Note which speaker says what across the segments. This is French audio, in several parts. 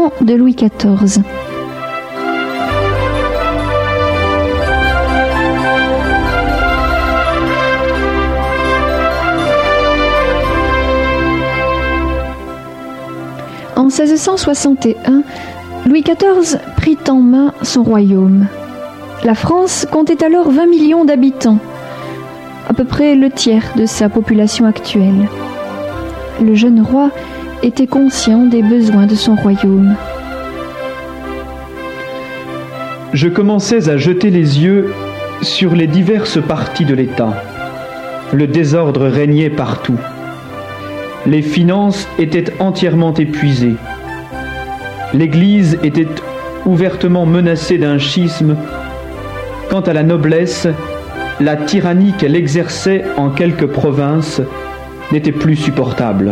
Speaker 1: temps de Louis XIV. En 1661, Louis XIV prit en main son royaume. La France comptait alors 20 millions d'habitants, à peu près le tiers de sa population actuelle. Le jeune roi était conscient des besoins de son royaume.
Speaker 2: Je commençais à jeter les yeux sur les diverses parties de l'État. Le désordre régnait partout. Les finances étaient entièrement épuisées. L'Église était ouvertement menacée d'un schisme. Quant à la noblesse, la tyrannie qu'elle exerçait en quelques provinces n'était plus supportable.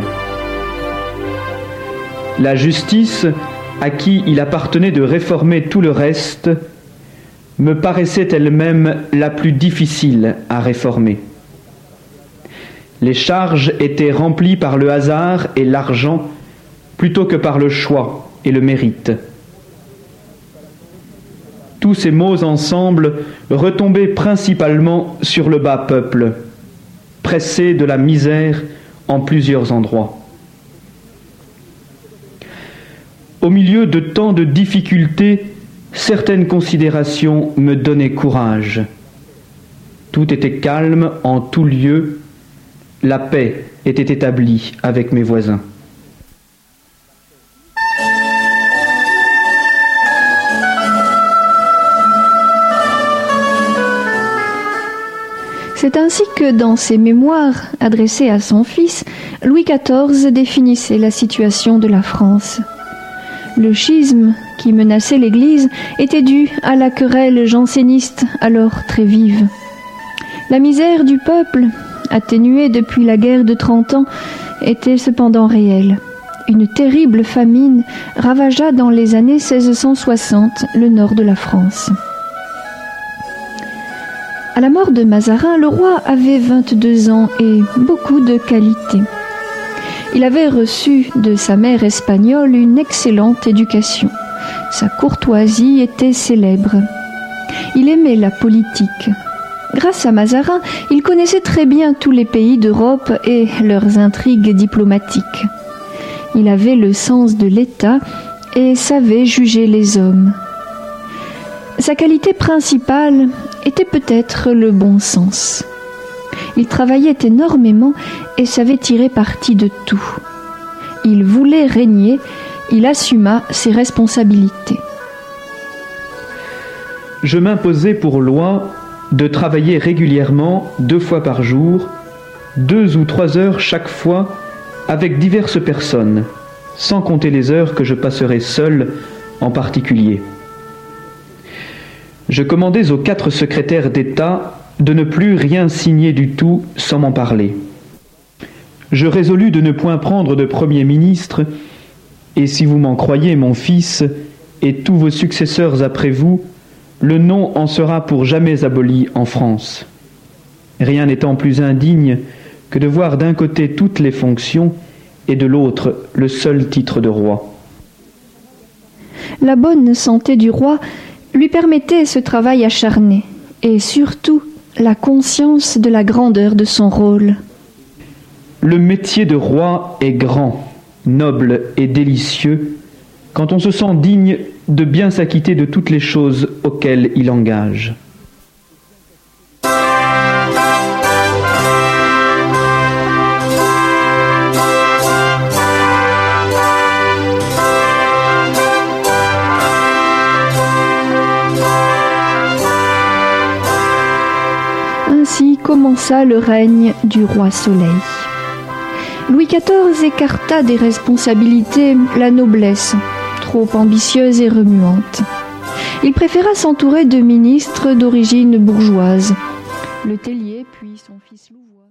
Speaker 2: La justice, à qui il appartenait de réformer tout le reste, me paraissait elle-même la plus difficile à réformer. Les charges étaient remplies par le hasard et l'argent plutôt que par le choix et le mérite. Tous ces maux ensemble retombaient principalement sur le bas peuple, pressé de la misère en plusieurs endroits. Au milieu de tant de difficultés, certaines considérations me donnaient courage. Tout était calme en tout lieu, la paix était établie avec mes voisins.
Speaker 1: C'est ainsi que dans ses mémoires adressés à son fils, Louis XIV définissait la situation de la France. Le schisme qui menaçait l'Église était dû à la querelle janséniste alors très vive. La misère du peuple, atténuée depuis la guerre de 30 ans, était cependant réelle. Une terrible famine ravagea dans les années 1660 le nord de la France. À la mort de Mazarin, le roi avait 22 ans et beaucoup de qualités. Il avait reçu de sa mère espagnole une excellente éducation. Sa courtoisie était célèbre. Il aimait la politique. Grâce à Mazarin, il connaissait très bien tous les pays d'Europe et leurs intrigues diplomatiques. Il avait le sens de l'État et savait juger les hommes. Sa qualité principale était peut-être le bon sens. Il travaillait énormément et savait tirer parti de tout. Il voulait régner, il assuma ses responsabilités.
Speaker 2: Je m'imposais pour loi de travailler régulièrement 2 fois par jour, 2 ou 3 heures chaque fois, avec diverses personnes, sans compter les heures que je passerais seul en particulier. Je commandais aux 4 secrétaires d'État de ne plus rien signer du tout sans m'en parler. Je résolus de ne point prendre de Premier ministre, et si vous m'en croyez, mon fils, et tous vos successeurs après vous, le nom en sera pour jamais aboli en France. Rien n'étant plus indigne que de voir d'un côté toutes les fonctions et de l'autre le seul titre de roi.
Speaker 1: La bonne santé du roi lui permettait ce travail acharné et surtout la conscience de la grandeur de son rôle.
Speaker 2: Le métier de roi est grand, noble et délicieux quand on se sent digne de bien s'acquitter de toutes les choses auxquelles il engage.
Speaker 1: Ainsi commença le règne du roi Soleil. Louis XIV écarta des responsabilités la noblesse, trop ambitieuse et remuante. Il préféra s'entourer de ministres d'origine bourgeoise, le Tellier puis son fils Louvois.